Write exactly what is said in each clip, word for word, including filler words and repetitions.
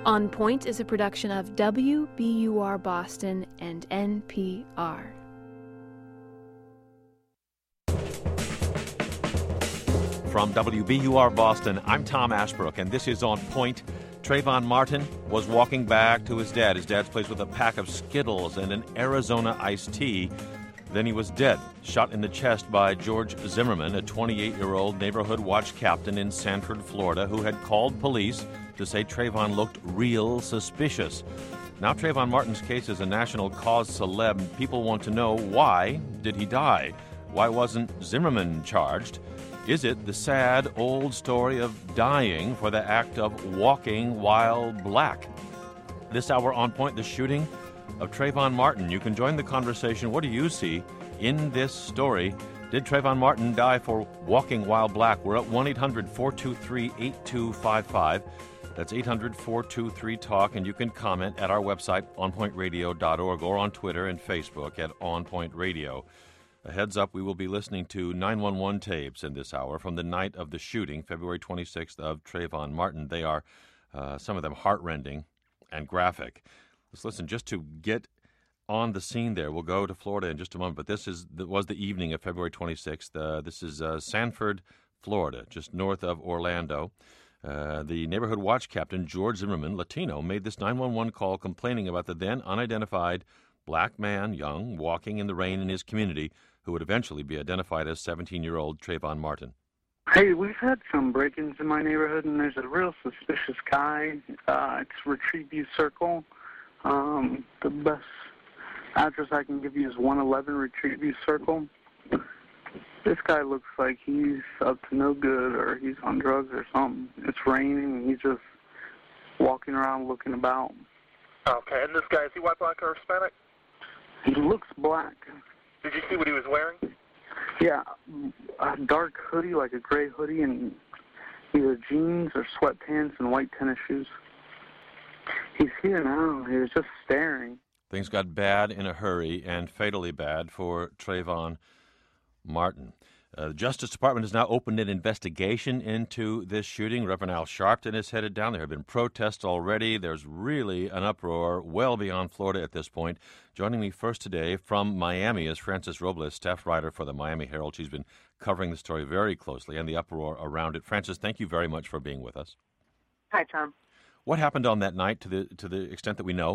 On Point is a production of W B U R Boston and N P R. From W B U R Boston, I'm Tom Ashbrook, and this is On Point. Trayvon Martin was walking back to his dad. His dad's place with a pack of Skittles and an Arizona iced tea. Then he was dead, shot in the chest by George Zimmerman, a twenty-eight-year-old neighborhood watch captain in Sanford, Florida, who had called police to say Trayvon looked real suspicious. Now Trayvon Martin's case is a national cause celeb. People want to know, why did he die? Why wasn't Zimmerman charged? Is it the sad old story of dying for the act of walking while black? This hour on Point, the shooting of Trayvon Martin. You can join the conversation. What do you see in this story? Did Trayvon Martin die for walking while black? We're at one eight hundred four two three eight two five five. That's eight hundred four two three talk, and you can comment at our website, on point radio dot org, or on Twitter and Facebook at On Point Radio. A heads up, we will be listening to nine one one tapes in this hour from the night of the shooting, February twenty-sixth, of Trayvon Martin. They are, uh, some of them, heart-rending and graphic. Let's listen just to get on the scene there. We'll go to Florida in just a moment, but this is was the evening of February twenty-sixth. Uh, this is uh, Sanford, Florida, just north of Orlando. Uh, the neighborhood watch captain, George Zimmerman, Latino, made this nine one one call complaining about the then unidentified black man, young, walking in the rain in his community, who would eventually be identified as seventeen-year-old Trayvon Martin. Hey, we've had some break-ins in my neighborhood, and there's a real suspicious guy. Uh, it's Retreat View Circle. Um, the best address I can give you is one eleven Retreat View Circle. This guy looks like he's up to no good, or he's on drugs or something. It's raining, and he's just walking around looking about. Okay, and this guy, is he white, black, or Hispanic? He looks black. Did you see what he was wearing? Yeah, a dark hoodie, like a gray hoodie, and either jeans or sweatpants and white tennis shoes. He's here now. He was just staring. Things got bad in a hurry, and fatally bad for Trayvon Martin. Uh, the Justice Department has now opened an investigation into this shooting. Reverend Al Sharpton is headed down. There have been protests already. There's really an uproar well beyond Florida at this point. Joining me first today from Miami is Frances Robles, staff writer for the Miami Herald. She's been covering the story very closely and the uproar around it. Frances, thank you very much for being with us. Hi, Tom. What happened on that night, to the to the extent that we know?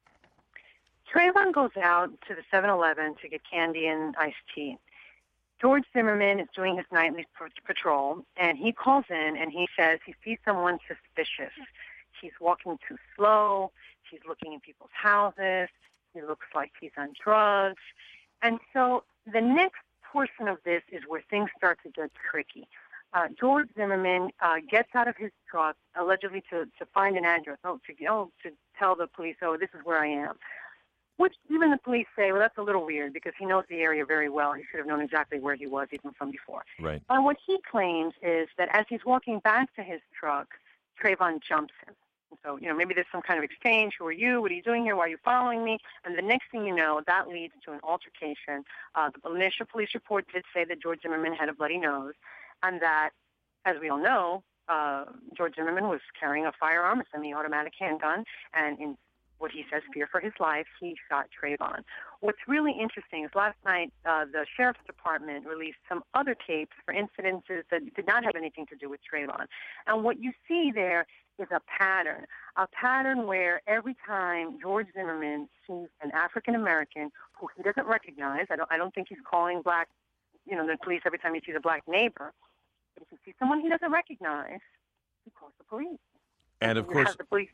Trayvon goes out to the seven eleven to get candy and iced tea. George Zimmerman is doing his nightly patrol, and he calls in and he says he sees someone suspicious. He's walking too slow. He's looking in people's houses. He looks like he's on drugs. And so the next portion of this is where things start to get tricky. Uh, George Zimmerman uh, gets out of his truck, allegedly to, to find an address, oh to, oh, to tell the police, oh, this is where I am. Which even the police say, well, that's a little weird because he knows the area very well. He should have known exactly where he was even from before. Right. And what he claims is that as he's walking back to his truck, Trayvon jumps him. And so, you know, maybe there's some kind of exchange. Who are you? What are you doing here? Why are you following me? And the next thing you know, that leads to an altercation. Uh, the initial police report did say that George Zimmerman had a bloody nose, and that, as we all know, uh, George Zimmerman was carrying a firearm, a semi-automatic handgun, and in what he says, fear for his life, he shot Trayvon. What's really interesting is last night uh, the Sheriff's Department released some other tapes for incidences that did not have anything to do with Trayvon. And what you see there is a pattern, a pattern where every time George Zimmerman sees an African-American who he doesn't recognize, I don't, I don't think he's calling black, you know, the police every time he sees a black neighbor, but if he sees someone he doesn't recognize, he calls the police. And, of course, the police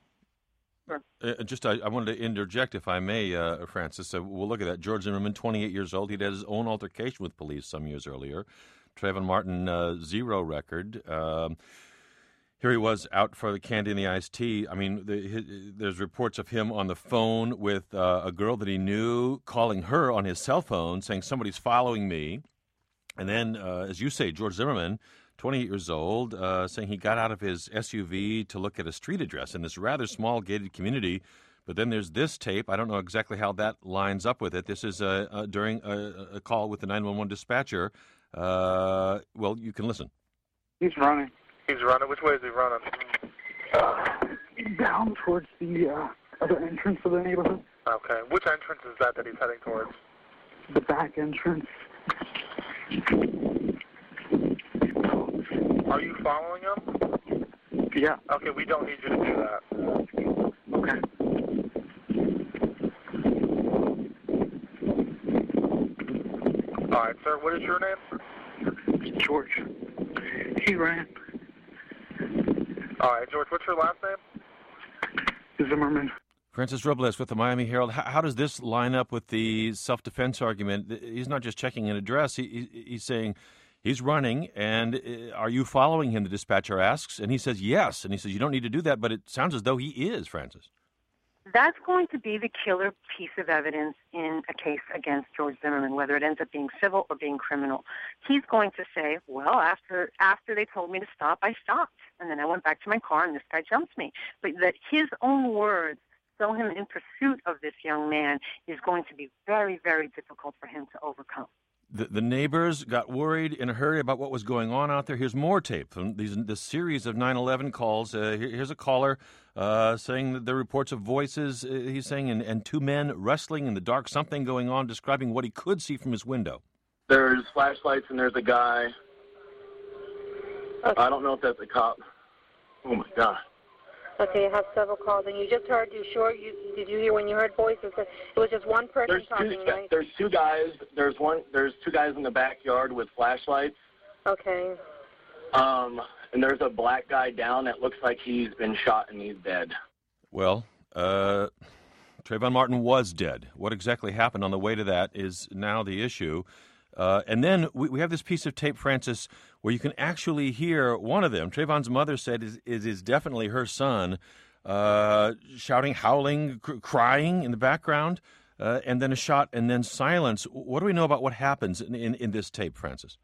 Uh, just, I, I wanted to interject, if I may, uh, Frances. So we'll look at that. George Zimmerman, twenty-eight years old. He'd had his own altercation with police some years earlier. Trayvon Martin, uh, zero record. Um, here he was out for the candy and the iced tea. I mean, the, his, there's reports of him on the phone with uh, a girl that he knew, calling her on his cell phone, saying, somebody's following me. And then, uh, as you say, George Zimmerman, twenty-eight years old, uh, saying he got out of his S U V to look at a street address in this rather small gated community. But then there's this tape. I don't know exactly how that lines up with it. This is uh, uh, during a, a call with the nine one one dispatcher. Uh, well, you can listen. He's running. He's running. Which way is he running? Uh, down towards the uh, other entrance of the neighborhood. Okay. Which entrance is that that he's heading towards? The back entrance. Are you following him? Yeah. Okay, we don't need you to do that. Okay. All right, sir. What is your name? George. He ran. All right, George. What's your last name? Zimmerman. Francis Robles with the Miami Herald. How, how does this line up with the self-defense argument? He's not just checking an address. He, he, he's saying he's running, and uh, are you following him, the dispatcher asks. And he says yes. And he says, you don't need to do that, but it sounds as though he is, Francis. That's going to be the killer piece of evidence in a case against George Zimmerman, whether it ends up being civil or being criminal. He's going to say, well, after after they told me to stop, I stopped. And then I went back to my car, and this guy jumped me. But that his own words show him in pursuit of this young man is going to be very, very difficult for him to overcome. The, the neighbors got worried in a hurry about what was going on out there. Here's more tape from these this series of nine eleven calls. Uh, here, here's a caller uh, saying that there are reports of voices, uh, he's saying, and, and two men wrestling in the dark, something going on, describing what he could see from his window. There's flashlights and there's a guy. Okay. I don't know if that's a cop. Oh, my God. Okay, you have several calls, and you just heard, you sure, you did you hear when you heard voices? It was just one person There's talking, two, right? there's two guys. There's one. There's two guys in the backyard with flashlights. Okay. Um, and there's a black guy down that looks like he's been shot and he's dead. Well, uh, Trayvon Martin was dead. What exactly happened on the way to that is now the issue. Uh, and then we, we have this piece of tape, Francis, where you can actually hear one of them. Trayvon's mother said is is, is definitely her son, uh, shouting, howling, cr- crying in the background, uh, and then a shot and then silence. What do we know about what happens in, in, in this tape, Francis?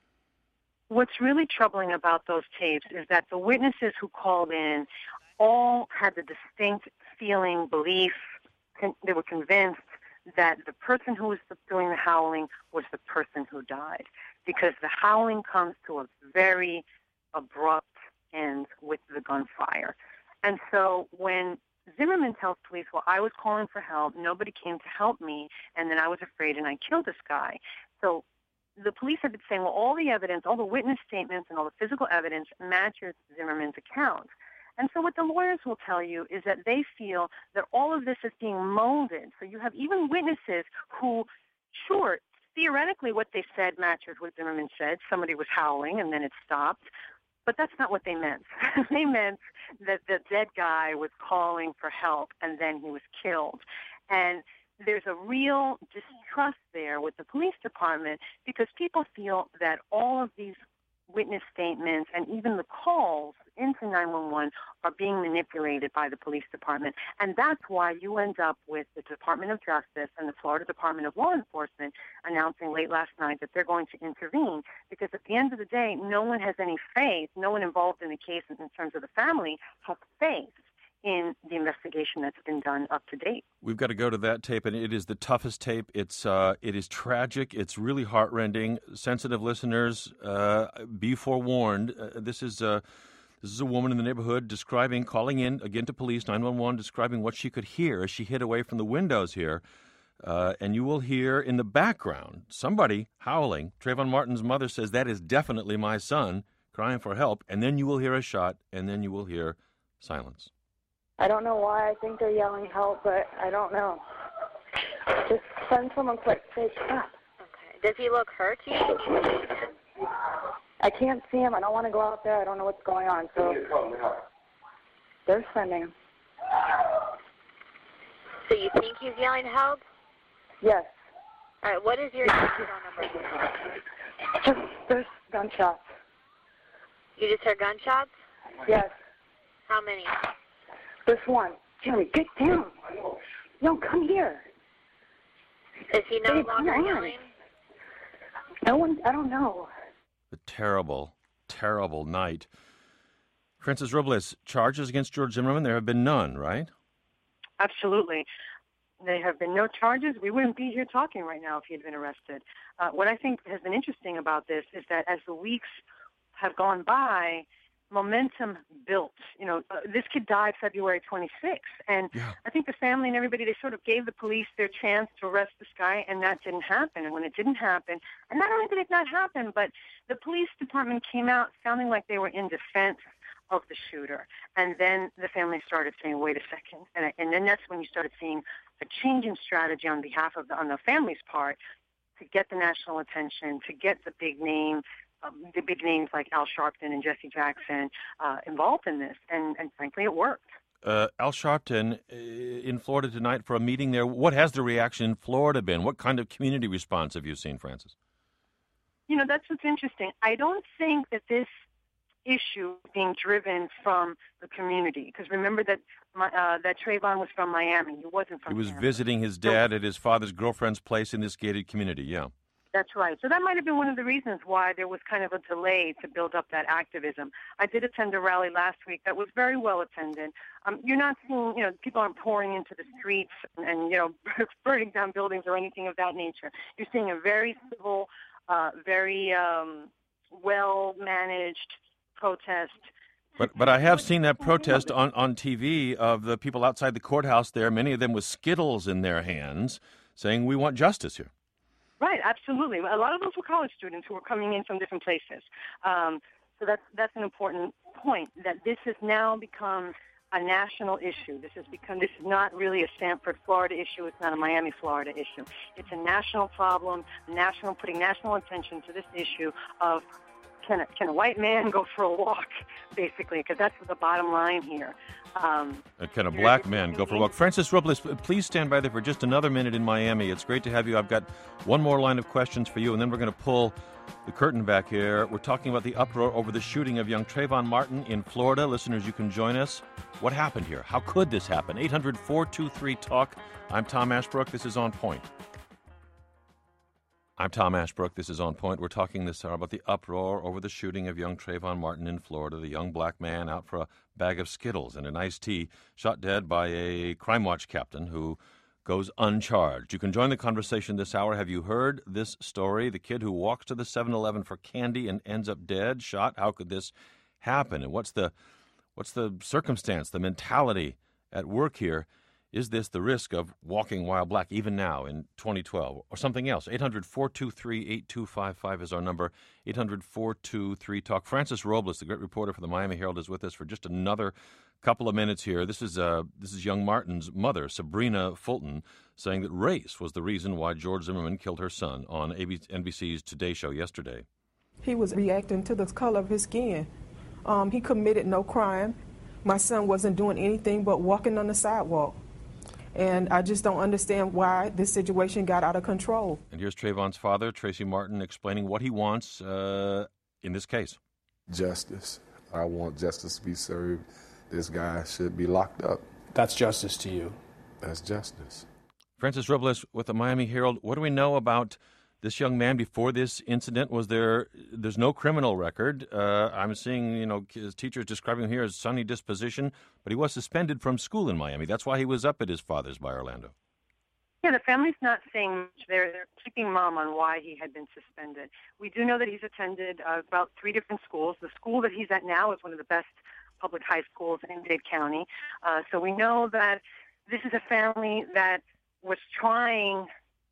What's really troubling about those tapes is that the witnesses who called in all had the distinct feeling, belief, con- they were convinced that the person who was doing the howling was the person who died, because the howling comes to a very abrupt end with the gunfire. And so when Zimmerman tells police, well, I was calling for help, nobody came to help me, and then I was afraid and I killed this guy. So the police have been saying, well, all the evidence, all the witness statements and all the physical evidence matches Zimmerman's account. And so what the lawyers will tell you is that they feel that all of this is being molded. So you have even witnesses who, sure, theoretically what they said matches what Zimmerman said. Somebody was howling and then it stopped. But that's not what they meant. They meant that the dead guy was calling for help and then he was killed. And there's a real distrust there with the police department because people feel that all of these witness statements and even the calls into nine one one are being manipulated by the police department. And that's why you end up with the Department of Justice and the Florida Department of Law Enforcement announcing late last night that they're going to intervene, because at the end of the day, no one has any faith, no one involved in the case in terms of the family has faith in the investigation that's been done up to date. We've got to go to that tape, and it is the toughest tape. It's uh, it is tragic. It's really heartrending. Sensitive listeners, uh, be forewarned. Uh, this is uh, this is a woman in the neighborhood describing, calling in again to police nine one one, describing what she could hear as she hid away from the windows here. Uh, and you will hear in the background somebody howling. Trayvon Martin's mother says, "That is definitely my son," crying for help. And then you will hear a shot, and then you will hear silence. I don't know why I think they're yelling help, but I don't know. Just send someone quick. Say stop. Okay. Does he look hurt to you? I can't see him. I don't want to go out there. I don't know what's going on. So they're sending him. So you think he's yelling help? Yes. All right. What is your phone number? Just there's gunshots. You just heard gunshots? Yes. How many? This one. Jeremy, get down. No, come here. Is he no Hey, longer come on. yelling? No one, I don't know. A terrible, terrible night. Francis Robles, charges against George Zimmerman, there have been none, right? Absolutely. There have been no charges. We wouldn't be here talking right now if he had been arrested. Uh, what I think has been interesting about this is that as the weeks have gone by, momentum built. You know, uh, this kid died February twenty-sixth, and Yeah. I think the family and everybody, they sort of gave the police their chance to arrest this guy, and that didn't happen. And when it didn't happen, and not only did it not happen, but the police department came out sounding like they were in defense of the shooter. And then the family started saying, wait a second. And, and then that's when you started seeing a change in strategy on behalf of the, on the family's part to get the national attention, to get the big name, um, the big names like Al Sharpton and Jesse Jackson uh, involved in this. And, and frankly, it worked. Uh, Al Sharpton uh, in Florida tonight for a meeting there. What has the reaction in Florida been? What kind of community response have you seen, Frances? You know, that's what's interesting. I don't think that this issue being driven from the community, because remember that my, uh, that Trayvon was from Miami. He wasn't from He was Tampa. visiting his dad at his father's girlfriend's place in this gated community, yeah. That's right. So that might have been one of the reasons why there was kind of a delay to build up that activism. I did attend a rally last week that was very well attended. Um, you're not seeing, you know, people aren't pouring into the streets and, and, you know, burning down buildings or anything of that nature. You're seeing a very civil, uh, very um, well-managed protest. But but I have seen that protest on, on T V of the people outside the courthouse there, many of them with Skittles in their hands, saying we want justice here. Right, absolutely. A lot of those were college students who were coming in from different places. Um, so that's that's an important point, that this has now become a national issue. This has become this is not really a Stanford, Florida issue. It's not a Miami, Florida issue. It's a national problem, national putting national attention to this issue of Can a, can a white man go for a walk, basically, because that's the bottom line here. Um, Uh, Can a black man go for a walk? Frances Robles, please stand by there for just another minute in Miami. It's great to have you. I've got one more line of questions for you, and then we're going to pull the curtain back here. We're talking about the uproar over the shooting of young Trayvon Martin in Florida. Listeners, you can join us. What happened here? How could this happen? eight hundred, four two three, talk. I'm Tom Ashbrook. This is On Point. I'm Tom Ashbrook. This is On Point. We're talking this hour about the uproar over the shooting of young Trayvon Martin in Florida, the young black man out for a bag of Skittles and an iced tea, shot dead by a Crime Watch captain who goes uncharged. You can join the conversation this hour. Have you heard this story? The kid who walks to the seven eleven for candy and ends up dead, shot. How could this happen? And what's the what's the circumstance, the mentality at work here? Is this the risk of walking while black even now in twenty twelve or something else? eight hundred, four two three, eight two five five is our number. eight hundred, four two three, talk. Frances Robles, the great reporter for the Miami Herald, is with us for just another couple of minutes here. This is uh, this is young Martin's mother, Sabrina Fulton, saying that race was the reason why George Zimmerman killed her son on N B C's Today Show yesterday. He was reacting to the color of his skin. Um, he committed no crime. My son wasn't doing anything but walking on the sidewalk. And I just don't understand why this situation got out of control. And here's Trayvon's father, Tracy Martin, explaining what he wants uh, in this case. Justice. I want justice to be served. This guy should be locked up. That's justice to you. That's justice. Frances Robles with the Miami Herald. What do we know about this young man before this incident? Was there? There's no criminal record. Uh, I'm seeing, you know, his teachers describing him here as sunny disposition, but he was suspended from school in Miami. That's why he was up at his father's by Orlando. Yeah, the family's not saying much. They're, they're keeping mum on why he had been suspended. We do know that he's attended uh, about three different schools. The school that he's at now is one of the best public high schools in Dade County. Uh, so we know that this is a family that was trying.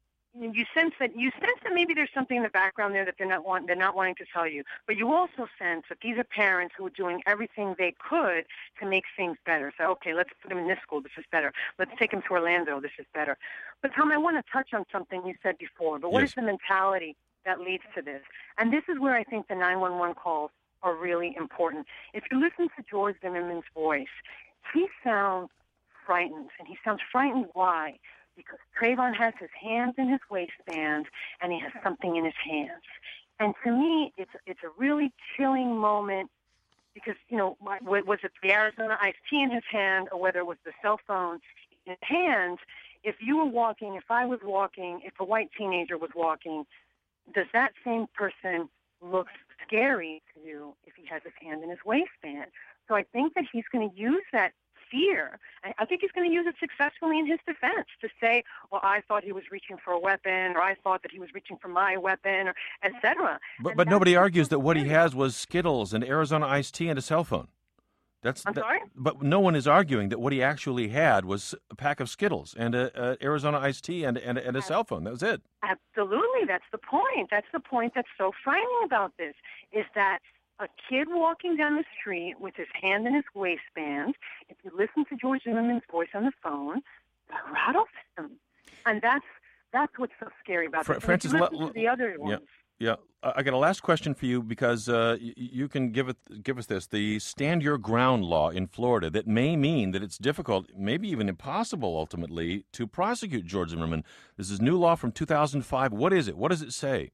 You sense that you sense that maybe there's something in the background there that they're not want, they're not wanting to tell you. But you also sense that these are parents who are doing everything they could to make things better. So, okay, let's put him in this school. This is better. Let's take him to Orlando. This is better. But Tom, I want to touch on something you said before. But what Yes. is the mentality that leads to this? And this is where I think the nine one one calls are really important. If you listen to George Zimmerman's voice, he sounds frightened, and he sounds frightened. Why? Because Trayvon has his hands in his waistband, and he has something in his hands. And to me, it's it's a really chilling moment because, you know, was it the Arizona iced tea in his hand or whether it was the cell phone in his hand? If you were walking, if I was walking, if a white teenager was walking, does that same person look scary to you if he has his hand in his waistband? So I think that he's going to use that fear. I, I think he's going to use it successfully in his defense to say, well, I thought he was reaching for a weapon, or I thought that he was reaching for my weapon, or et cetera. But, but nobody argues that what he has was Skittles and Arizona iced tea and a cell phone. That's, I'm that, sorry? But no one is arguing that what he actually had was a pack of Skittles and a, a Arizona iced tea and, and, and a cell phone. That was it. Absolutely. That's the point. That's the point that's so frightening about this, is that a kid walking down the street with his hand in his waistband, if you listen to George Zimmerman's voice on the phone, that rattles him. And that's that's what's so scary about Fr- this. Francis, If you listen l- to the other ones. Yeah. Yeah, I got a last question for you because uh, y- you can give it, give us this. The stand your ground law in Florida that may mean that it's difficult, maybe even impossible ultimately, to prosecute George Zimmerman. This is new law from two thousand five. What is it? What does it say?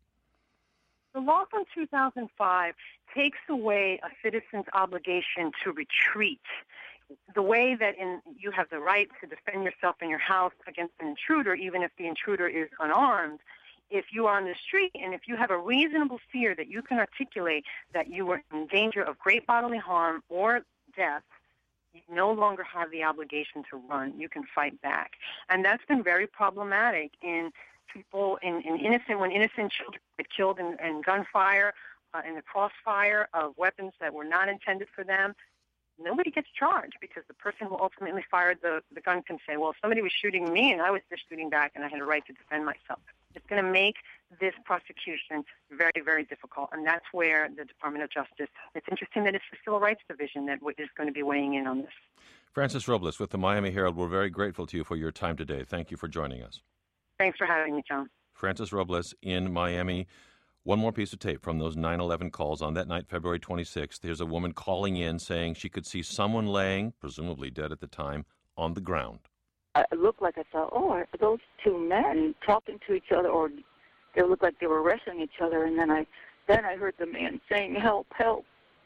The law from two thousand five takes away a citizen's obligation to retreat. The way that in, you have the right to defend yourself in your house against an intruder, even if the intruder is unarmed. If you are on the street and if you have a reasonable fear that you can articulate that you are in danger of great bodily harm or death, you no longer have the obligation to run. You can fight back. And that's been very problematic in people, in, in innocent, when innocent children get killed in, in gunfire, uh, in the crossfire of weapons that were not intended for them. Nobody gets charged because the person who ultimately fired the, the gun can say, well, somebody was shooting me and I was just shooting back and I had a right to defend myself. It's going to make this prosecution very, very difficult, and that's where the Department of Justice, it's interesting that it's the Civil Rights Division that is going to be weighing in on this. Francis Robles with the Miami Herald, we're very grateful to you for your time today. Thank you for joining us. Thanks for having me, John. Francis Robles in Miami. One more piece of tape from those nine eleven calls. On that night, February twenty-sixth, there's a woman calling in saying she could see someone laying, presumably dead at the time, on the ground. It looked like I thought, oh, are those two men talking to each other, or they looked like they were wrestling each other. And then I, then I heard the man saying, "Help, help!"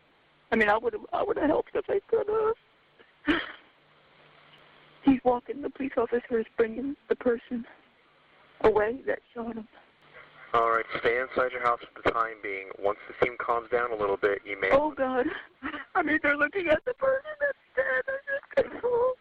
I mean, I would have, I would have helped if I could have. He's walking. The police officer is bringing the person away that shot him. All right, stay inside your house for the time being. Once the steam calms down a little bit, you may... Oh, God. I mean, they're looking at the person that's dead. I just can't.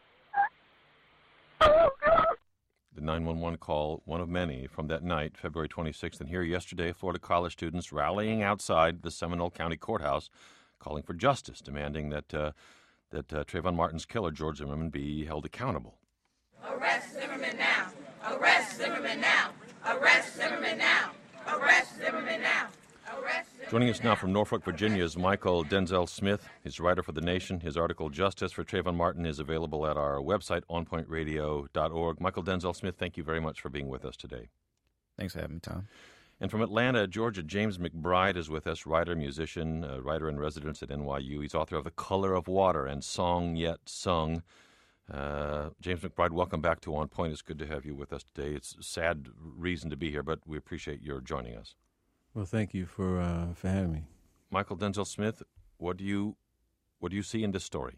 Oh, God. The nine one one call, one of many from that night, February twenty-sixth. And here yesterday, Florida college students rallying outside the Seminole County Courthouse, calling for justice, demanding that uh, that uh, Trayvon Martin's killer, George Zimmerman, be held accountable. Arrest Zimmerman now! Arrest Zimmerman now! Arrest Zimmerman now! Arrest Zimmerman now! Arrest Zimmerman Joining us now from Norfolk, Virginia is Michael Denzel Smith. He's a writer for The Nation. His article, Justice for Trayvon Martin, is available at our website, on point radio dot org. Michael Denzel Smith, thank you very much for being with us today. Thanks for having me, Tom. And from Atlanta, Georgia, James McBride is with us, writer, musician, uh, writer in residence at N Y U. He's author of The Color of Water and Song Yet Sung. Uh, James McBride, welcome back to On Point. It's good to have you with us today. It's a sad reason to be here, but we appreciate your joining us. Well, thank you for uh, for having me. Michael Denzel Smith, what do you what do you see in this story?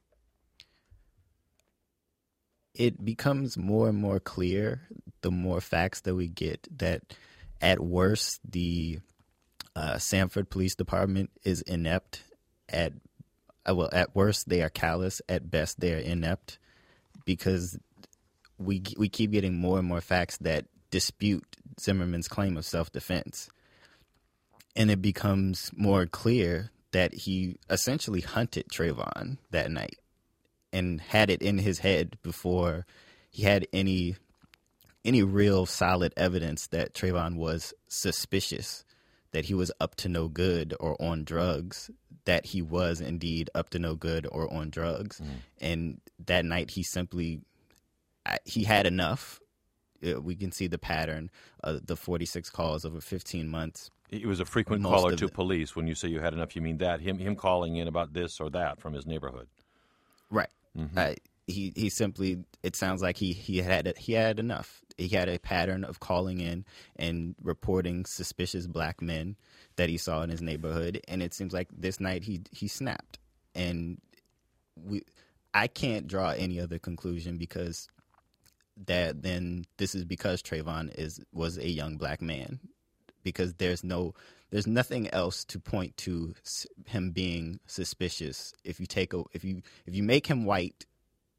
It becomes more and more clear the more facts that we get that at worst the uh, Sanford Police Department is inept. At uh, well, at worst they are callous. At best they are inept, because we we keep getting more and more facts that dispute Zimmerman's claim of self-defense. And it becomes more clear that he essentially hunted Trayvon that night and had it in his head before he had any any real solid evidence that Trayvon was suspicious, that he was up to no good or on drugs, that he was indeed up to no good or on drugs. Mm. And that night he simply, he had enough. We can see the pattern of the forty-six calls over fifteen months. He was a frequent Most caller of to it. police. When you say you had enough, you mean that, him him calling in about this or that from his neighborhood. Right. Mm-hmm. Uh, he he simply, it sounds like he he had he had enough. He had a pattern of calling in and reporting suspicious black men that he saw in his neighborhood, and it seems like this night he he snapped. And we, I can't draw any other conclusion because that then this is because Trayvon is was a young black man, because there's no there's nothing else to point to him being suspicious. If you take a if you if you make him white,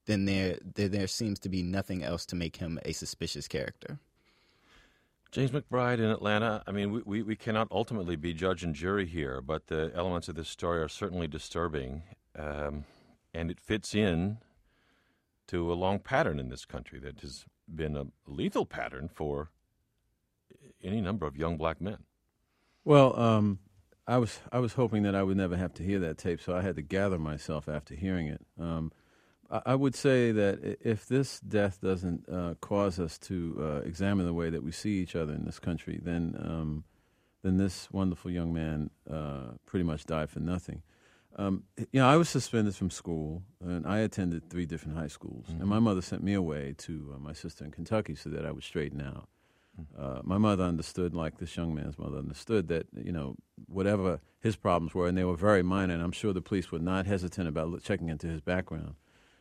then there, there there seems to be nothing else to make him a suspicious character. James McBride in Atlanta, I mean, we, we, we cannot ultimately be judge and jury here, but the elements of this story are certainly disturbing, um, and it fits in to a long pattern in this country that has been a lethal pattern for any number of young black men. Well, um, I was I was hoping that I would never have to hear that tape, so I had to gather myself after hearing it. Um, I, I would say that if this death doesn't uh, cause us to uh, examine the way that we see each other in this country, then um, then this wonderful young man uh, pretty much died for nothing. Um, you know, I was suspended from school, and I attended three different high schools, mm-hmm. and my mother sent me away to uh, my sister in Kentucky so that I would straighten out. Uh, my mother understood, like this young man's mother understood, that, you know, whatever his problems were, and they were very minor, and I'm sure the police were not hesitant about checking into his background.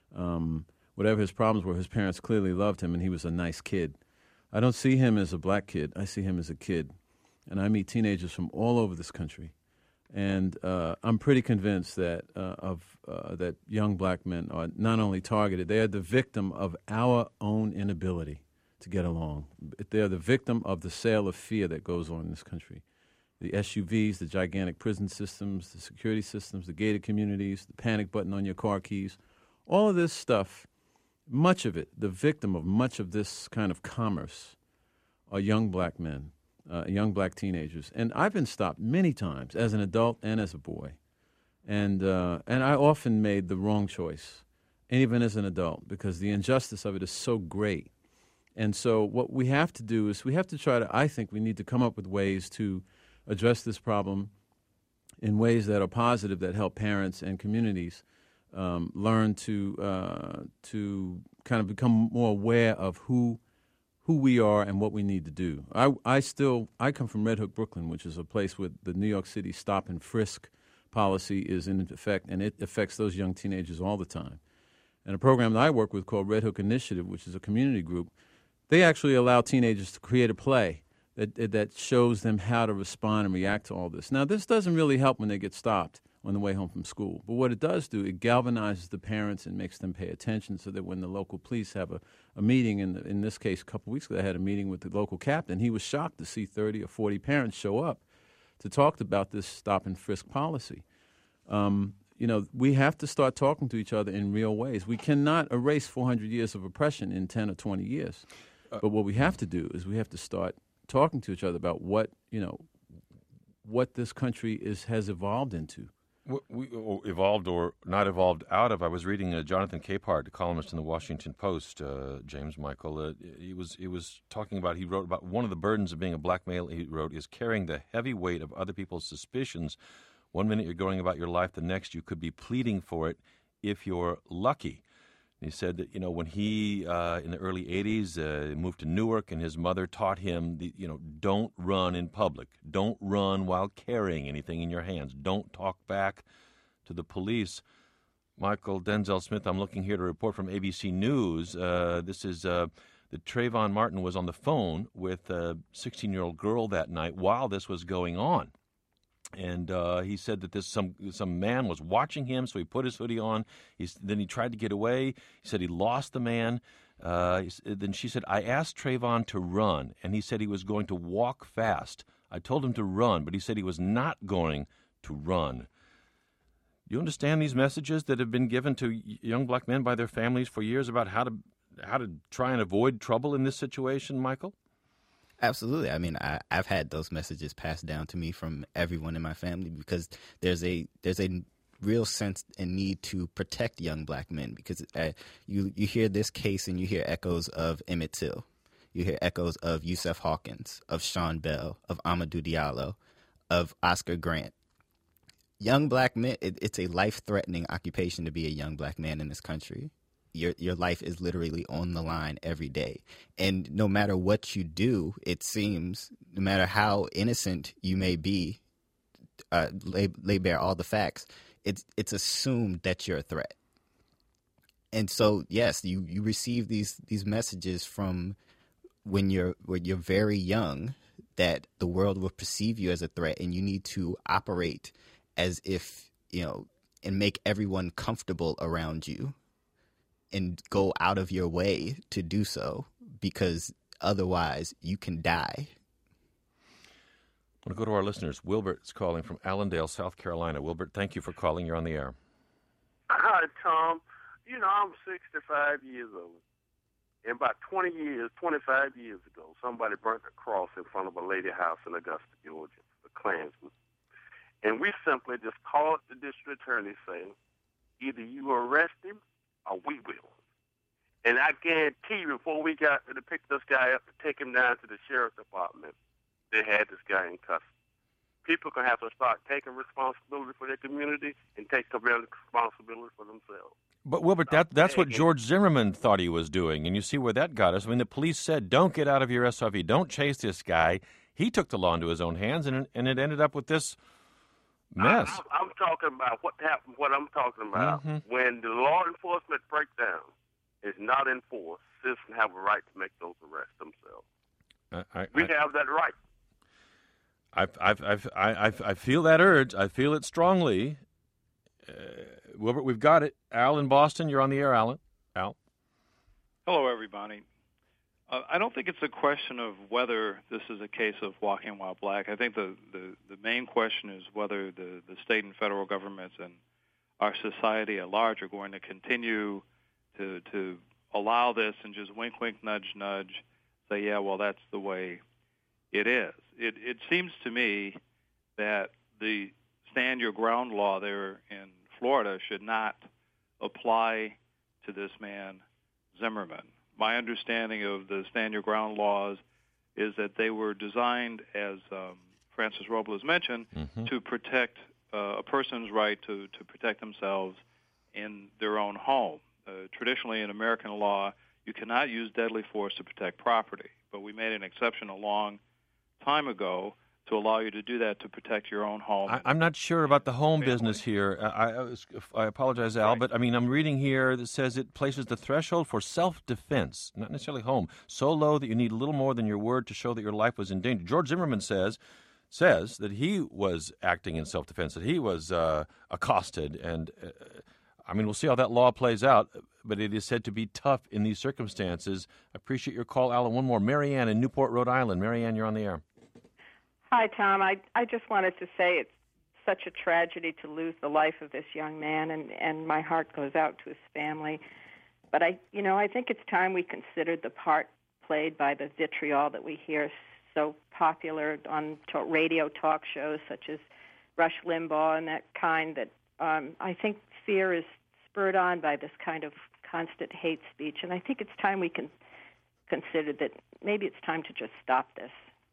Um, whatever his problems were, his parents clearly loved him, and he was a nice kid. I don't see him as a black kid. I see him as a kid. And I meet teenagers from all over this country. And uh, I'm pretty convinced that uh, of uh, that young black men are not only targeted, they are the victim of our own inability to get along. They're the victim of the sale of fear that goes on in this country. The S U Vs, the gigantic prison systems, the security systems, the gated communities, the panic button on your car keys, all of this stuff, much of it, the victim of much of this kind of commerce are young black men, uh, young black teenagers. And I've been stopped many times as an adult and as a boy. And, uh, and I often made the wrong choice, even as an adult, because the injustice of it is so great. And so what we have to do is we have to try to, I think we need to come up with ways to address this problem in ways that are positive, that help parents and communities um, learn to uh, to kind of become more aware of who who we are and what we need to do. I, I still, I come from Red Hook, Brooklyn, which is a place where the New York City stop and frisk policy is in effect, and it affects those young teenagers all the time. And a program that I work with called Red Hook Initiative, which is a community group, they actually allow teenagers to create a play that that shows them how to respond and react to all this. Now, this doesn't really help when they get stopped on the way home from school. But what it does do, it galvanizes the parents and makes them pay attention so that when the local police have a, a meeting, in, in this case, a couple weeks ago, I had a meeting with the local captain. He was shocked to see thirty or forty parents show up to talk about this stop and frisk policy. Um, you know, we have to start talking to each other in real ways. We cannot erase four hundred years of oppression in ten or twenty years. But what we have to do is we have to start talking to each other about what, you know, what this country is has evolved into. We, we, or evolved or not evolved out of. I was reading uh, Jonathan Capehart, a columnist in the Washington Post, uh, James Michael. Uh, he was he was talking about, he wrote about one of the burdens of being a black male, he wrote, is carrying the heavy weight of other people's suspicions. One minute you're going about your life, the next you could be pleading for it if you're lucky. And he said that, you know, when he, uh, in the early eighties, uh, moved to Newark, and his mother taught him, the, you know, don't run in public. Don't run while carrying anything in your hands. Don't talk back to the police. Michael Denzel Smith, I'm looking here to report from A B C News. Uh, this is uh, that Trayvon Martin was on the phone with a sixteen-year-old girl that night while this was going on. And uh, he said that this some some man was watching him, so he put his hoodie on. He's, then he tried to get away. He said he lost the man. Uh, he, then she said, I asked Trayvon to run, and he said he was going to walk fast. I told him to run, but he said he was not going to run. Do you understand these messages that have been given to young black men by their families for years about how to how to try and avoid trouble in this situation, Michael? Absolutely. I mean, I, I've had those messages passed down to me from everyone in my family because there's a there's a real sense and need to protect young black men because uh, you you hear this case and you hear echoes of Emmett Till, you hear echoes of Yusef Hawkins, of Sean Bell, of Amadou Diallo, of Oscar Grant. Young black men, it, it's a life-threatening occupation to be a young black man in this country. Your your life is literally on the line every day. And no matter what you do, it seems, no matter how innocent you may be, uh, lay, lay bare all the facts, it's it's assumed that you're a threat. And so, yes, you, you receive these these messages from when you're when you're very young that the world will perceive you as a threat, and you need to operate as if, you know, and make everyone comfortable around you. and go out of your way to do so, because otherwise you can die. I want to go to our listeners. Wilbert's calling from Allendale, South Carolina. Wilbert, thank you for calling. You're on the air. Hi, Tom. You know, I'm sixty-five years old. And about twenty years, twenty-five years ago, somebody burnt a cross in front of a lady house in Augusta, Georgia, the Klansman. And we simply just called the district attorney saying, either you arrest him or we will. And I guarantee you, before we got to pick this guy up to take him down to the sheriff's department, they had this guy in custody. People can have to start taking responsibility for their community and take responsibility for themselves. But, Wilbert, that, that's what George Zimmerman thought he was doing, and you see where that got us. I mean, the police said, don't get out of your S R V, don't chase this guy. He took the law into his own hands, and, and it ended up with this mess. I, I'm talking about what happened, what I'm talking about. Mm-hmm. When the law enforcement breakdown is not enforced, citizens have a right to make those arrests themselves. I, I, we I, have that right. I've, I've, I've, I, I feel that urge. I feel it strongly. Uh, Wilbert, we've got it. Al in Boston, you're on the air, Alan. Al. Hello, everybody. Uh, I don't think it's a question of whether this is a case of walking while black. I think the, the, the main question is whether the, the state and federal governments and our society at large are going to continue to to allow this and just wink, wink, nudge, nudge, say, yeah, well, that's the way it is. It, it seems to me that the stand your ground law there in Florida should not apply to this man, Zimmerman. My understanding of the stand your ground laws is that they were designed, as um, Francis Robles mentioned, mm-hmm. to protect uh, a person's right to, to protect themselves in their own home. Uh, traditionally, in American law, you cannot use deadly force to protect property, but we made an exception a long time ago to allow you to do that to protect your own home. I, I'm not sure about the home business here. I, I, was, I apologize, Al, right. but I mean, I'm reading here that says it places the threshold for self-defense, not necessarily home, so low that you need little more than your word to show that your life was in danger. George Zimmerman says says that he was acting in self-defense, that he was uh, accosted, and uh, I mean, we'll see how that law plays out, but it is said to be tough in these circumstances. I appreciate your call, Alan. One more. Marianne in Newport, Rhode Island. Marianne, you're on the air. Hi, Tom. I I just wanted to say it's such a tragedy to lose the life of this young man, and, and my heart goes out to his family. But I, you know, I think it's time we considered the part played by the vitriol that we hear so popular on to- radio talk shows such as Rush Limbaugh and that kind. That um, I think fear is spurred on by this kind of constant hate speech, and I think it's time we can consider that maybe it's time to just stop this.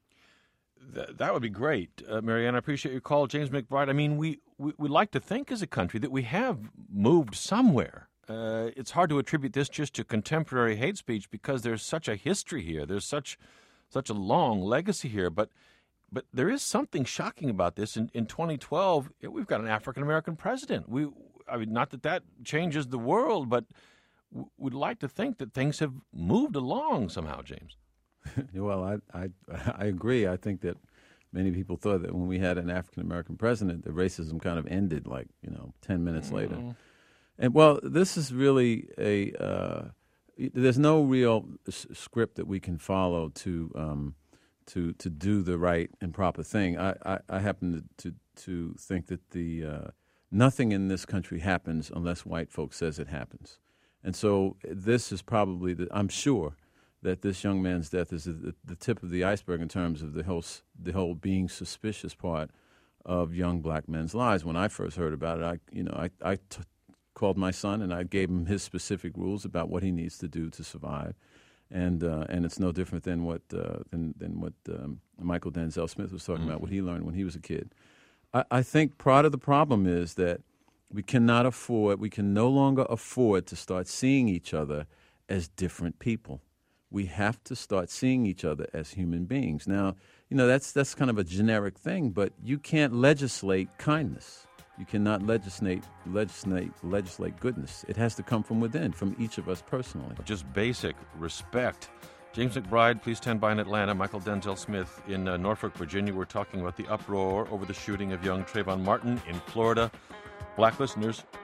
Th- that would be great, uh, Marianne. I appreciate your call. James McBride, I mean, we, we, we like to think as a country that we have moved somewhere. Uh, it's hard to attribute this just to contemporary hate speech because there's such a history here. There's such such a long legacy here. But but there is something shocking about this. In, in twenty twelve, we've got an African-American president. We, I mean, not that that changes the world, but we'd like to think that things have moved along somehow, James. Well, I, I I agree. I think that many people thought that when we had an African-American president, the racism kind of ended, like, you know, ten minutes mm. later. And, well, this is really a uh, – there's no real s- script that we can follow to um, to to do the right and proper thing. I, I, I happen to, to, to think that the uh, nothing in this country happens unless white folks says it happens. And so this is probably the, I'm sure that this young man's death is the, the tip of the iceberg in terms of the whole the whole being suspicious part of young black men's lives. When I first heard about it, I you know I I t- called my son and I gave him his specific rules about what he needs to do to survive, and uh, and it's no different than what uh, than than what um, Michael Denzel Smith was talking mm-hmm. about, what he learned when he was a kid. I, I think part of the problem is that we cannot afford, we can no longer afford to start seeing each other as different people. We have to start seeing each other as human beings. Now, you know, that's that's kind of a generic thing, but you can't legislate kindness. You cannot legislate legislate legislate goodness. It has to come from within, from each of us personally. Just basic respect. James McBride, please stand by in Atlanta. Michael Denzel Smith in uh, Norfolk, Virginia. We're talking about the uproar over the shooting of young Trayvon Martin in Florida. Black listeners,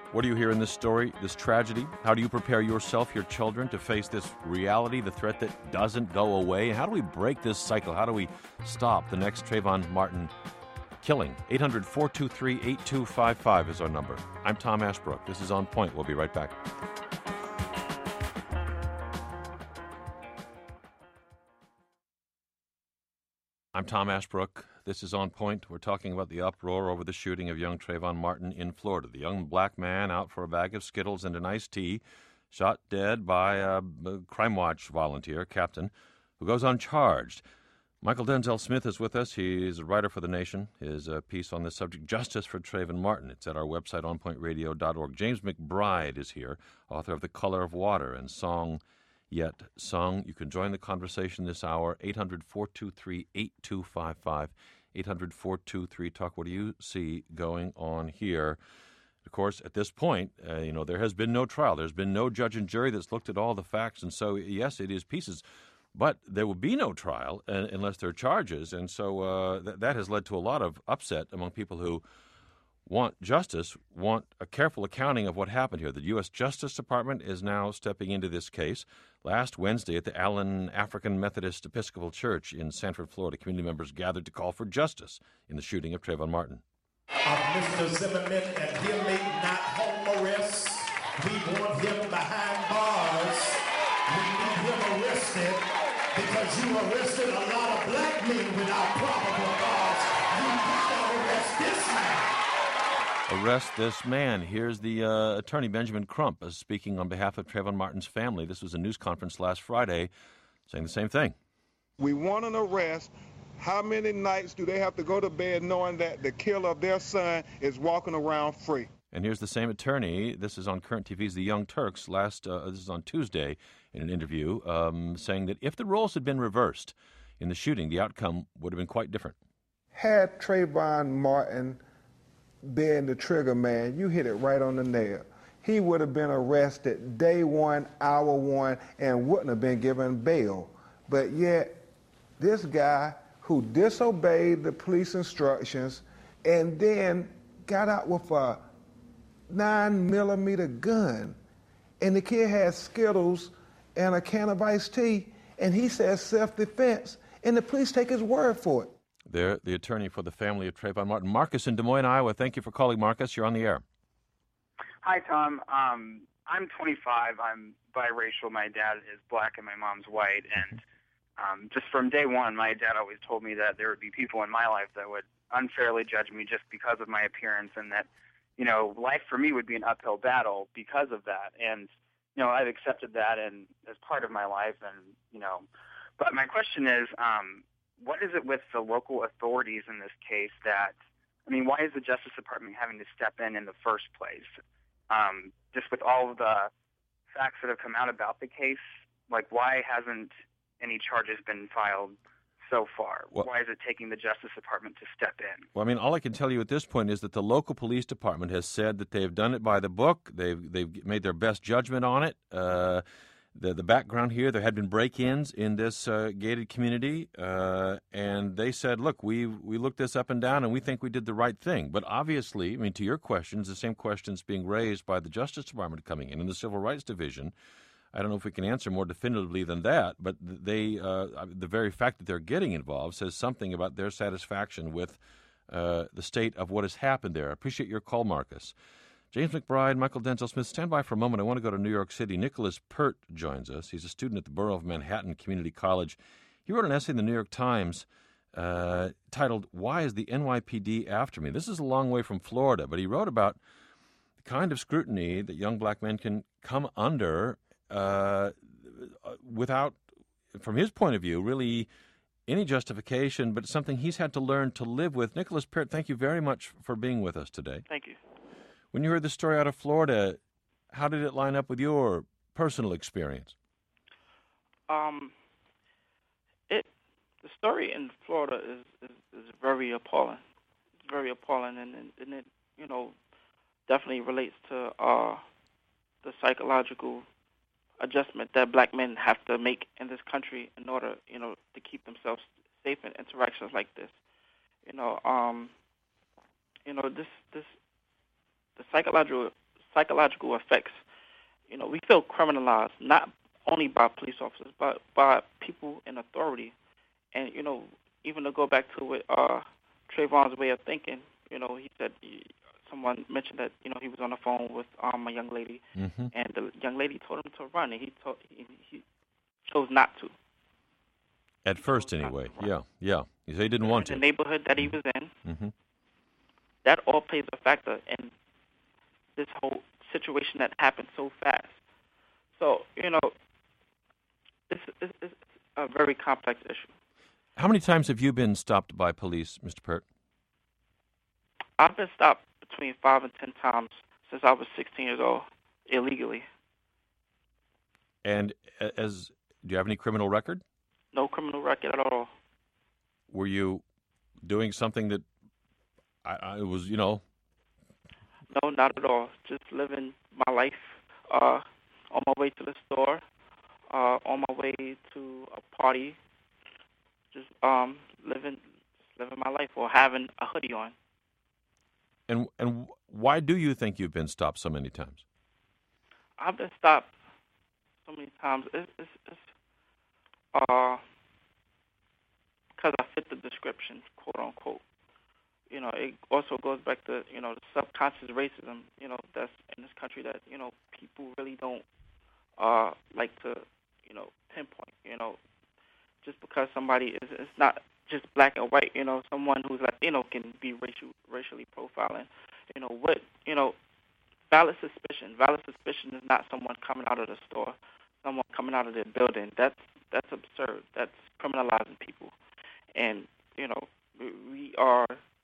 What do you hear in this story, this tragedy? How do you prepare yourself, your children, to face this reality, the threat that doesn't go away? How do we break this cycle? How do we stop the next Trayvon Martin killing? eight hundred, four two three, eight two five five is our number. I'm Tom Ashbrook. This is On Point. We'll be right back. I'm Tom Ashbrook. This is On Point. We're talking about the uproar over the shooting of young Trayvon Martin in Florida. The young black man out for a bag of Skittles and an iced tea, shot dead by a Crime Watch volunteer, captain, who goes uncharged. Michael Denzel Smith is with us. He's a writer for The Nation. His uh, piece on this subject, Justice for Trayvon Martin. It's at our website, on point radio dot org. James McBride is here, author of The Color of Water and Song Yet Sung. You can join the conversation this hour, eight hundred, four two three, eight two five five, eight hundred, four two three, talk. What do you see going on here? Of course, at this point, uh, you know, there has been no trial. There's been no judge and jury that's looked at all the facts, and so, yes, it is pieces. But there will be no trial uh, unless there are charges, and so uh, th- that has led to a lot of upset among people who want justice, want a careful accounting of what happened here. The U S Justice Department is now stepping into this case. Last Wednesday at the Allen African Methodist Episcopal Church in Sanford, Florida, community members gathered to call for justice in the shooting of Trayvon Martin. Of Mister Zimmerman and him not home arrest. We want him behind bars. We need him arrested because you arrested a lot of black men without probable cause. You gotta arrest this man. Arrest this man. Here's the uh, attorney, Benjamin Crump, uh, speaking on behalf of Trayvon Martin's family. This was a news conference last Friday saying the same thing. We want an arrest. How many nights do they have to go to bed knowing that the killer of their son is walking around free? And here's the same attorney. This is on Current T V's The Young Turks. Last, uh, this is on Tuesday in an interview, um, saying that if the roles had been reversed in the shooting, the outcome would have been quite different. Had Trayvon Martin been the trigger man, you hit it right on the nail. He would have been arrested day one, hour one, and wouldn't have been given bail. But yet, this guy who disobeyed the police instructions and then got out with a nine millimeter gun, and the kid had Skittles and a can of iced tea, and he says self-defense, and the police take his word for it. There, the attorney for the family of Trayvon Martin, Marcus in Des Moines, Iowa. Thank you for calling, Marcus. You're on the air. Hi, Tom. Um, I'm twenty-five. I'm biracial. My dad is black and my mom's white. And um, just from day one, my dad always told me that there would be people in my life that would unfairly judge me just because of my appearance, and that, you know, life for me would be an uphill battle because of that. And, you know, I've accepted that and as part of my life. And, you know, but my question is, um, what is it with the local authorities in this case that, I mean, why is the Justice Department having to step in in the first place? Um, just with all of the facts that have come out about the case, like, why hasn't any charges been filed so far? Well, why is it taking the Justice Department to step in? Well, I mean, all I can tell you at this point is that the local police department has said that they've done it by the book. They've they've made their best judgment on it. Uh, the the background here, there had been break-ins in this uh, gated community, uh, and they said, look, we we looked this up and down, and we think we did the right thing. But obviously, I mean, to your questions, the same questions being raised by the Justice Department coming in, in the Civil Rights Division. I don't know if we can answer more definitively than that, but they, uh, the very fact that they're getting involved says something about their satisfaction with uh, the state of what has happened there. I appreciate your call, Marcus. James McBride, Michael Denzel Smith, stand by for a moment. I want to go to New York City. Nicholas Pert joins us. He's a student at the Borough of Manhattan Community College. He wrote an essay in the New York Times uh, titled, "Why is the N Y P D After Me?" This is a long way from Florida, but he wrote about the kind of scrutiny that young black men can come under Uh, without, from his point of view, really any justification, but something he's had to learn to live with. Nicholas Pert, thank you very much for being with us today. Thank you. When you heard the story out of Florida, how did it line up with your personal experience? Um, it the story in Florida is, is, is very appalling. It's very appalling, and, and, and it, you know, definitely relates to uh, the psychological adjustment that black men have to make in this country in order, you know, to keep themselves safe in interactions like this. You know, um, you know, this, this, the psychological psychological effects. You know, we feel criminalized not only by police officers, but by people in authority. And, you know, even to go back to it, uh, Trayvon's way of thinking, you know, he said, he, someone mentioned that, you know, he was on the phone with um, a young lady, mm-hmm. and the young lady told him to run, and he, told, he, he chose not to. At first, anyway. Yeah, yeah. He said he didn't want to. The neighborhood that he was in, mm-hmm. that all plays a factor in this whole situation that happened so fast. So, you know, it's, it's, it's a very complex issue. How many times have you been stopped by police, Mister Pert? I've been stopped between five and ten times since I was sixteen years old, illegally. And as do you have any criminal record? No criminal record at all. Were you doing something that I, I was, you know? No, not at all. Just living my life, uh, on my way to the store, uh, on my way to a party, just um, living, just living my life, or having a hoodie on. And and why do you think you've been stopped so many times? I've been stopped so many times. It's, it's, it's uh, because I fit the description, quote unquote. You know, it also goes back to, you know, the subconscious racism, you know, that's in this country that, you know, people really don't uh, like to, you know, pinpoint, you know, just because somebody is, it's not just black and white, you know, someone who's Latino can be racial, racially profiling. You know, what, you know, valid suspicion. Valid suspicion is not someone coming out of the store, someone coming out of their building. That's, that's absurd. That's criminalizing people. And, you know, we are...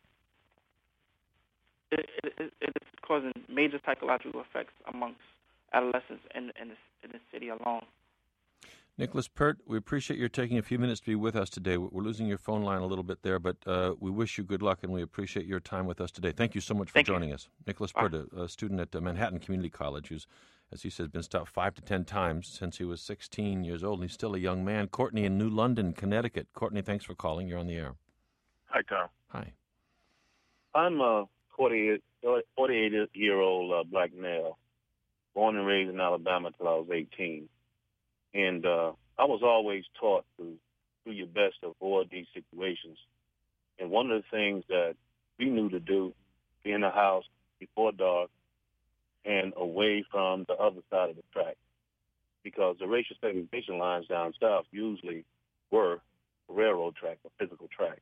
It, it, it is causing major psychological effects amongst adolescents in, in, this, in this city alone. Nicholas Pert, we appreciate your taking a few minutes to be with us today. We're losing your phone line a little bit there, but uh, we wish you good luck, and we appreciate your time with us today. Thank you so much for Thank joining you. us. Nicholas Pert, a, a student at uh, Manhattan Community College, who's, as he says, been stopped five to ten times since he was sixteen years old, and he's still a young man. Courtney in New London, Connecticut. Courtney, thanks for calling. You're on the air. Hi, Tom. Hi. I'm a forty-eight-year-old uh, black male, born and raised in Alabama till I was eighteen. And uh, I was always taught to do your best to avoid these situations. And one of the things that we knew to do, be in the house before dark and away from the other side of the track. Because the racial segregation lines down south usually were a railroad track, a physical track.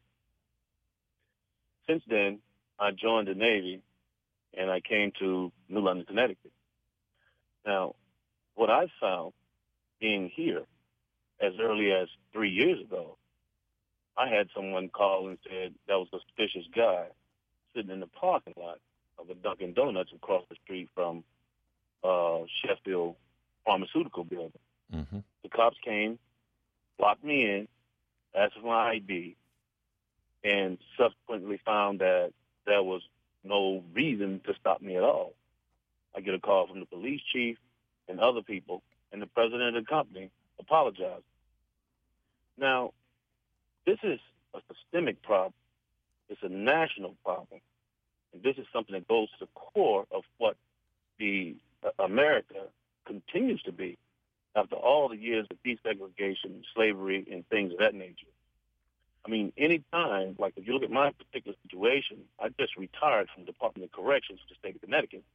Since then, I joined the Navy, and I came to New London, Connecticut. Now, what I found being here as early as three years ago, I had someone call and said that was a suspicious guy sitting in the parking lot of a Dunkin' Donuts across the street from uh, Sheffield Pharmaceutical Building. Mm-hmm. The cops came, locked me in, asked for my I D, and subsequently found that there was no reason to stop me at all. I get a call from the police chief and other people, and the president of the company apologized. Now, this is a systemic problem. It's a national problem. And this is something that goes to the core of what the uh, America continues to be after all the years of desegregation, slavery, and things of that nature. I mean, any time, like if you look at my particular situation, I just retired from the Department of Corrections for the state of Connecticut.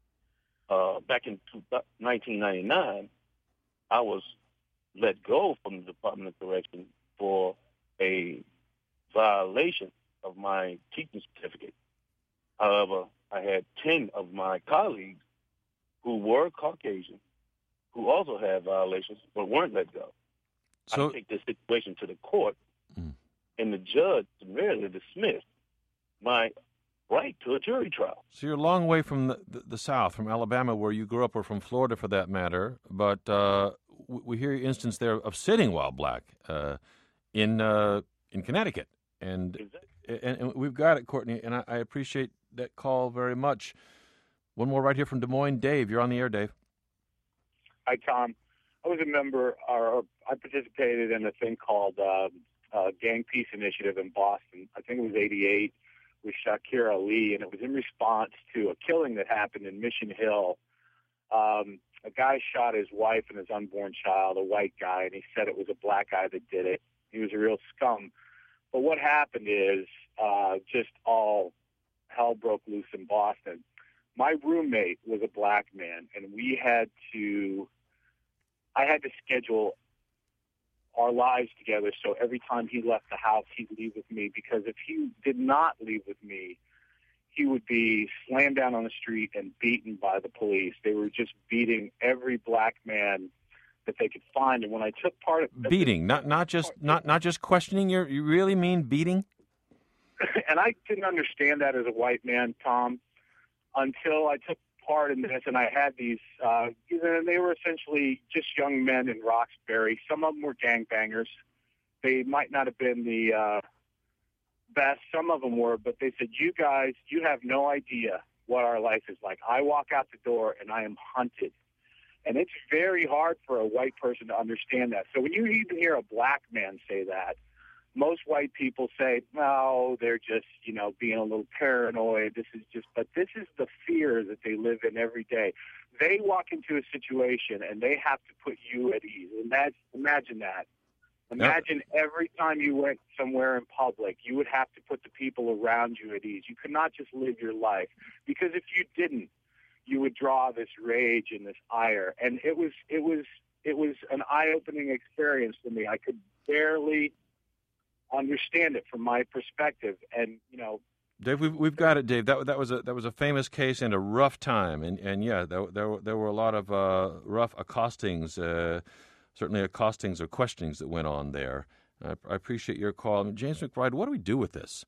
Uh, back in nineteen ninety-nine, I was let go from the Department of Corrections for a violation of my teaching certificate. However, I had ten of my colleagues who were Caucasian who also had violations but weren't let go. So, I take this situation to the court, mm. and the judge summarily dismissed my right to a jury trial. So you're a long way from the, the, the South, from Alabama, where you grew up, or from Florida for that matter. But uh, we hear your instance there of sitting while black uh, in uh, in Connecticut. And, exactly. and and we've got it, Courtney, and I, I appreciate that call very much. One more right here from Des Moines. Dave, you're on the air, Dave. Hi, Tom. I was a member, or I participated in a thing called uh, uh, Gang Peace Initiative in Boston. I think it was eighty-eight. with Shakir Ali, and it was in response to a killing that happened in Mission Hill. Um, a guy shot his wife and his unborn child, a white guy, and he said it was a black guy that did it. He was a real scum. But what happened is uh, just all hell broke loose in Boston. My roommate was a black man, and we had to, I had to schedule our lives together, so every time he left the house, he'd leave with me, because if he did not leave with me, he would be slammed down on the street and beaten by the police. They were just beating every black man that they could find. And when I took part of beating, not not just not not just questioning. You you really mean beating? And I didn't understand that as a white man, Tom, until I took part in this, and I had these, uh, and they were essentially just young men in Roxbury. Some of them were gangbangers. They might not have been the uh, best. Some of them were, but they said, you guys, you have no idea what our life is like. I walk out the door, and I am hunted. And it's very hard for a white person to understand that. So when you even hear a black man say that, most white people say, no, they're just, you know, being a little paranoid. This is just, but this is the fear that they live in every day. They walk into a situation and they have to put you at ease. Imagine, imagine that. Imagine yep. every time you went somewhere in public, you would have to put the people around you at ease. You could not just live your life, because if you didn't, you would draw this rage and this ire. And it was, it was, it was an eye-opening experience for me. I could barely understand it from my perspective, and you know, Dave, we've we've got it, Dave. That that was a that was a famous case and a rough time, and and yeah, there there, there were a lot of uh, rough accostings, uh, certainly accostings or questionings that went on there. I, I appreciate your call, I mean, James McBride. What do we do with this?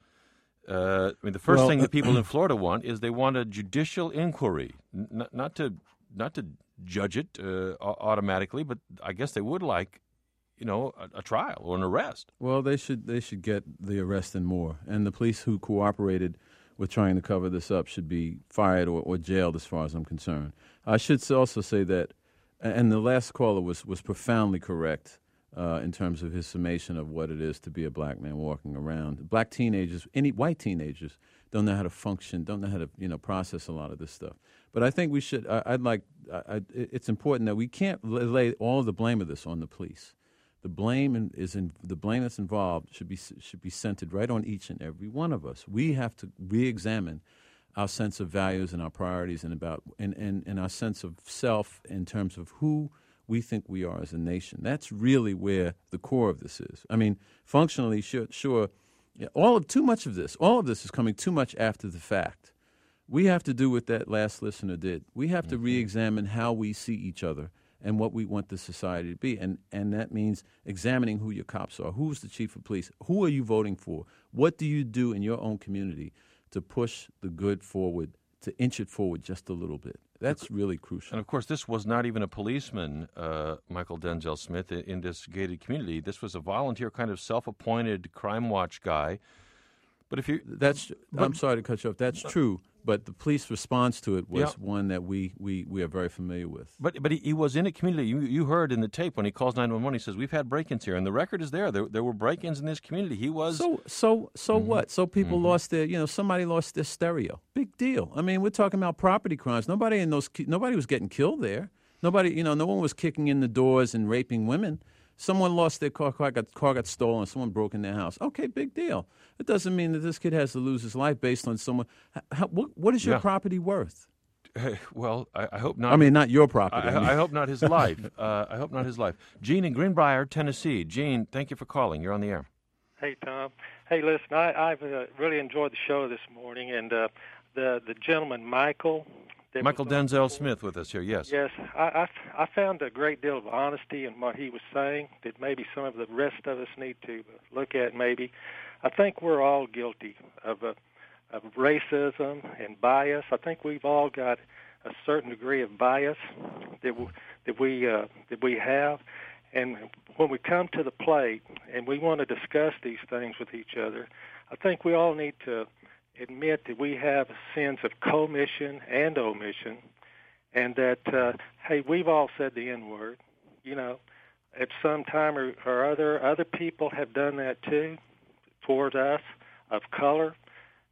Uh, I mean, the first well, thing that people in Florida want is they want a judicial inquiry, N- not to not to judge it uh, automatically, but I guess they would like, you know, a, a trial or an arrest. Well, they should they should get the arrest and more. And the police who cooperated with trying to cover this up should be fired or, or jailed, as far as I'm concerned. I should also say that, and the last caller was, was profoundly correct uh, in terms of his summation of what it is to be a black man walking around. Black teenagers, any white teenagers, don't know how to function, don't know how to, you know, process a lot of this stuff. But I think we should, I, I'd like, I, I, it's important that we can't lay all the blame of this on the police. The blame in, is in the blame that's involved should be should be centered right on each and every one of us. We have to re-examine our sense of values and our priorities, and about and, and, and our sense of self in terms of who we think we are as a nation. That's really where the core of this is. I mean, functionally, sure, sure yeah, all of too much of this, all of this is coming too much after the fact. We have to do what that last listener did. We have to re-examine how we see each other and what we want the society to be. And, and that means examining who your cops are. Who's the chief of police? Who are you voting for? What do you do in your own community to push the good forward, to inch it forward just a little bit? That's really crucial. And, of course, this was not even a policeman, uh, Michael Denzel Smith, in this gated community. This was a volunteer kind of self-appointed crime watch guy. But if you... That's, but, I'm sorry to cut you off. That's true. But the police response to it was yeah. one that we, we, we are very familiar with. But but he, he was in a community. You you heard in the tape when he calls nine one one, he says, we've had break-ins here. And the record is there. There, there were break-ins in this community. He was... So so so mm-hmm. what? So people mm-hmm. lost their, you know, somebody lost their stereo. Big deal. I mean, we're talking about property crimes. Nobody in those, nobody was getting killed there. Nobody, you know, no one was kicking in the doors and raping women. Someone lost their car, car got, car got stolen, someone broke in their house. Okay, big deal. It doesn't mean that this kid has to lose his life based on someone. How, what, what is your yeah. property worth? Hey, well, I, I hope not. I mean, not your property. I, I, I hope not his life. Uh, I hope not his life. Gene in Greenbrier, Tennessee. Gene, thank you for calling. You're on the air. Hey, Tom. Hey, listen, I, I've uh, really enjoyed the show this morning, and uh, the the gentleman, Michael. Michael Denzel Smith with us here, yes. Yes, I, I, I found a great deal of honesty in what he was saying that maybe some of the rest of us need to look at maybe. I think we're all guilty of, a, of racism and bias. I think we've all got a certain degree of bias that we, that we, uh, that we have. And when we come to the plate and we want to discuss these things with each other, I think we all need to admit that we have sins of commission and omission, and that, uh, hey, we've all said the N-word. You know, at some time or, or other, other people have done that toward us, of color,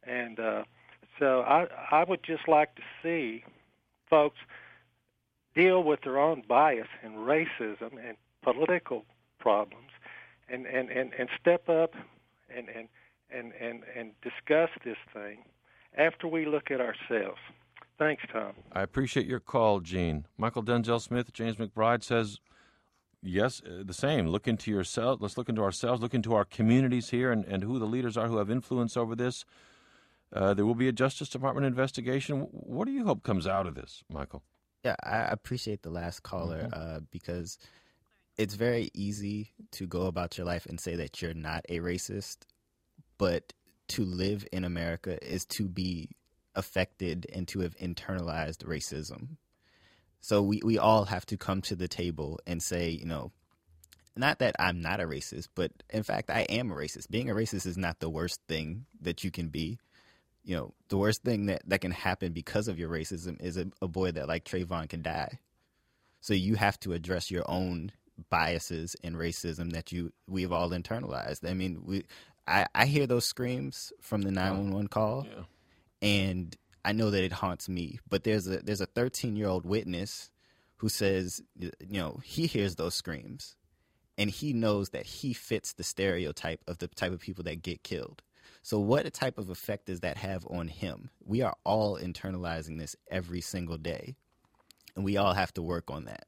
And uh, so I, I would just like to see folks deal with their own bias and racism and political problems and, and, and, and step up and, and, and, and, and discuss this thing after we look at ourselves. Thanks, Tom. I appreciate your call, Gene. Michael Denzel Smith, James McBride says, yes, uh, the same. Look into yourself. Let's look into ourselves, look into our communities here and, and who the leaders are who have influence over this. Uh, there will be a Justice Department investigation. What do you hope comes out of this, Michael? Yeah, I appreciate the last caller mm-hmm. uh, because it's very easy to go about your life and say that you're not a racist, but to live in America is to be affected and to have internalized racism. So we, we all have to come to the table and say, you know, not that I'm not a racist, but in fact, I am a racist. Being a racist is not the worst thing that you can be. You know, the worst thing that, that can happen because of your racism is a, a boy that like Trayvon can die. So you have to address your own biases and racism that you we've all internalized. I mean, we I, I hear those screams from the nine one one call. Yeah. And I know that it haunts me, but there's a there's a thirteen-year-old witness who says, you know, he hears those screams, and he knows that he fits the stereotype of the type of people that get killed. So what type of effect does that have on him? We are all internalizing this every single day, and we all have to work on that.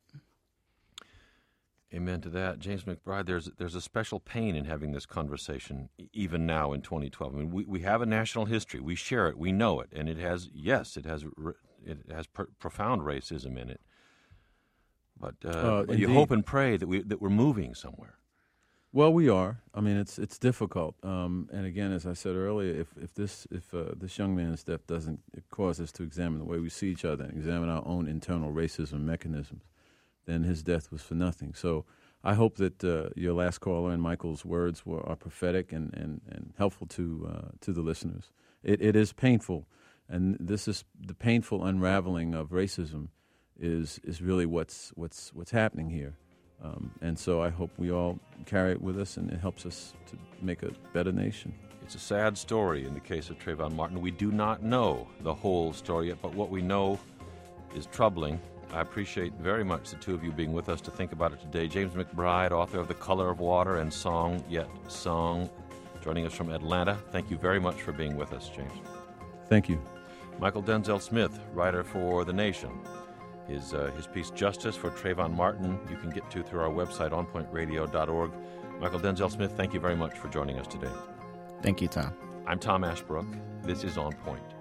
Amen to that. James McBride, there's there's a special pain in having this conversation, even now in twenty twelve. I mean, we, we have a national history. We share it. We know it. And it has, yes, it has it has pr- profound racism in it. But uh, uh, you hope and pray that, we, that we're moving somewhere. Well, we are. I mean, it's it's difficult. Um, and again, as I said earlier, if if this if uh, this young man's death doesn't cause us to examine the way we see each other and examine our own internal racism mechanisms, then his death was for nothing. So I hope that uh, your last caller and Michael's words were are prophetic and, and, and helpful to uh, to the listeners. It, it is painful, and this is the painful unraveling of racism is is really what's what's what's happening here. Um, and so I hope we all carry it with us, and it helps us to make a better nation. It's a sad story in the case of Trayvon Martin. We do not know the whole story yet, but what we know is troubling. I appreciate very much the two of you being with us to think about it today. James McBride, author of The Color of Water and Song Yet Song, joining us from Atlanta. Thank you very much for being with us, James. Thank you. Michael Denzel Smith, writer for The Nation. His uh, his piece, Justice for Trayvon Martin, you can get to through our website, on point radio dot org. Michael Denzel Smith, thank you very much for joining us today. Thank you, Tom. I'm Tom Ashbrook. This is On Point.